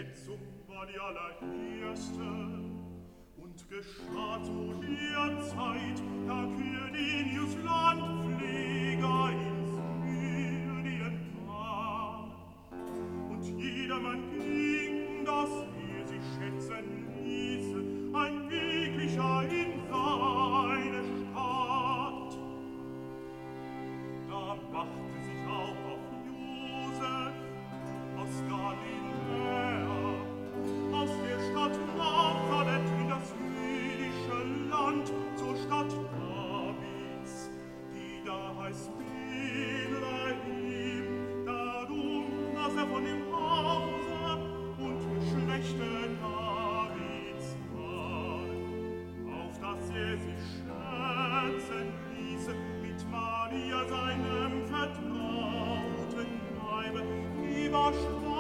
Schätzung war die allererste und geschah zu der Zeit, da Quirinius Landpfleger in Syrien war. Und jedermann ging, dass sich schätzen ließe, ein jeglicher in seine Stadt. Da machte sich auch auf Josef aus Galiläa, aus der Stadt Nazareth in das jüdische Land, zur Stadt Davids, die da heißt Bethlehem, darum, dass von dem Hause und Geschlechte Davids war, auf dass sich schätzen ließe mit Maria seinem vertrauten Leibe, die war